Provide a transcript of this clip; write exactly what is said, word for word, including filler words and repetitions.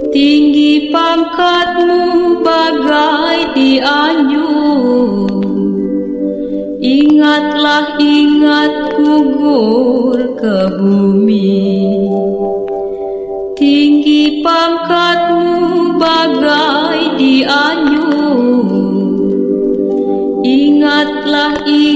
Tinggi pangkatmu bagai dianyung, ingatlah ingat gugur ke bumi. Tinggi pangkatmu bagai dianyung, ingatlah ingat